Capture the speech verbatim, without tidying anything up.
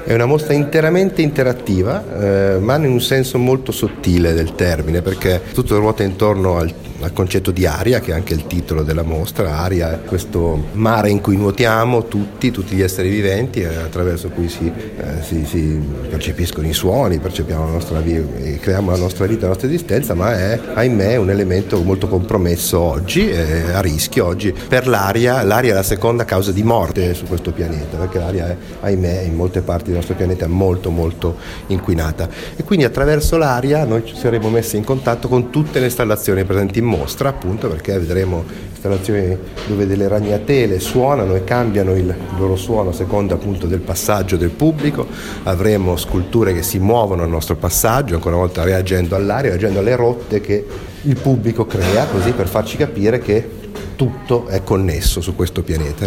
È una mostra interamente interattiva, eh, ma in un senso molto sottile del termine, perché tutto ruota intorno al, al concetto di aria, che è anche il titolo della mostra. Aria è questo mare in cui nuotiamo tutti, tutti gli esseri viventi, eh, attraverso cui si, eh, si, si percepiscono i suoni, percepiamo la nostra vita, creiamo la nostra vita, la nostra esistenza, ma è, ahimè, un elemento molto compromesso oggi, eh, a rischio oggi per l'aria. L'aria è la seconda causa di morte su questo pianeta, perché l'aria è, ahimè, in molte parti del nostro pianeta molto molto inquinata, e quindi attraverso l'aria noi ci saremo messi in contatto con tutte le installazioni presenti in mostra, appunto perché vedremo installazioni dove delle ragnatele suonano e cambiano il loro suono a seconda appunto del passaggio del pubblico. Avremo sculture che si muovono al nostro passaggio, ancora una volta reagendo all'aria, reagendo alle rotte che il pubblico crea, così per farci capire che tutto è connesso su questo pianeta.